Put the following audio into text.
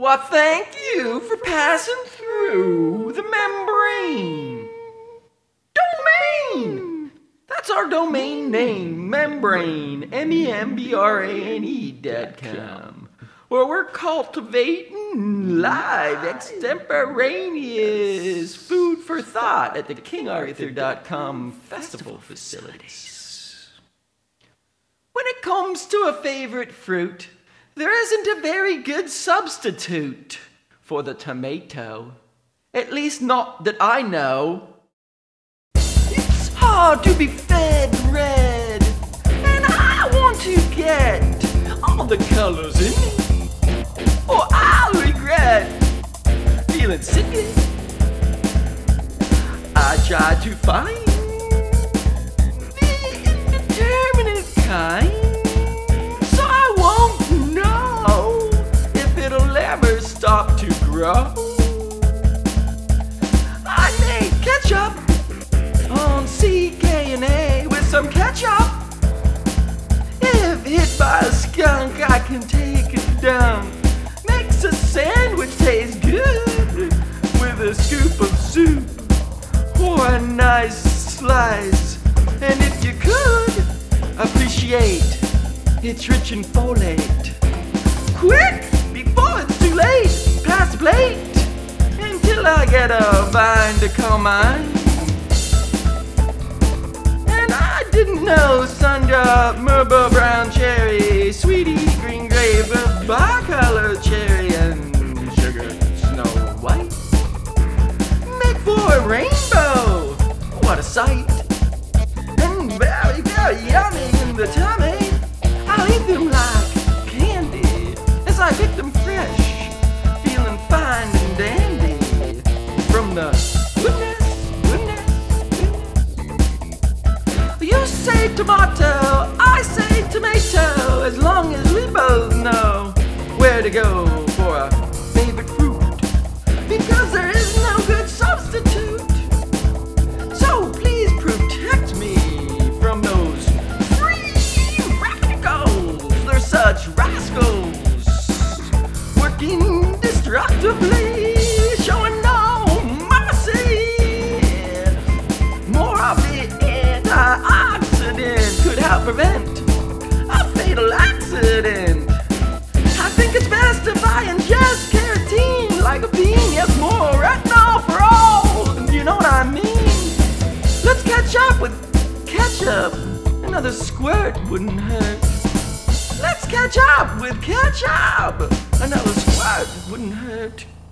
Why, thank you for passing through the membrane. Domain! That's our domain name, membrane, membrane.com, where we're cultivating live extemporaneous food for thought at the KingArthur.com festival facilities. When it comes to a favorite fruit, there isn't a very good substitute for the tomato. At least not that I know. It's hard to be fed red, and I want to get all the colors in me, or I'll regret feeling sickly. I try to find the indeterminate kind, so I won't know if it'll ever stop to grow. I make ketchup on CK&A with some ketchup. If hit by a skunk, I can take it down. Makes a sandwich taste good with a scoop of soup or a nice slice. And if you could appreciate, it's rich in folate. Quick, before it's too late, pass the plate until I get a vine to call mine. And I didn't know Sundrop, Merba, brown cherry, sweetie, green grape, bicolor cherry, and sugar snow white make for a rainbow. What a sight! And very, very yummy in the tummy. I'll eat them like candy as I pick them fresh, feeling fine and dandy from the goodness. You say tomato, I say tomato, as long as we both know where to go for a favorite fruit, because there is no good substitute. So please protect me from those free radicals. They're such rascals, working destructively, showing no mercy. More of the antioxidant could help prevent a fatal accident. I think it's best if I ingest carotene like a bean. Yes, more retinol for all. You know what I mean? Let's catch up with ketchup. Another squirt wouldn't hurt. Let's catch up with ketchup. Another squirt wouldn't hurt.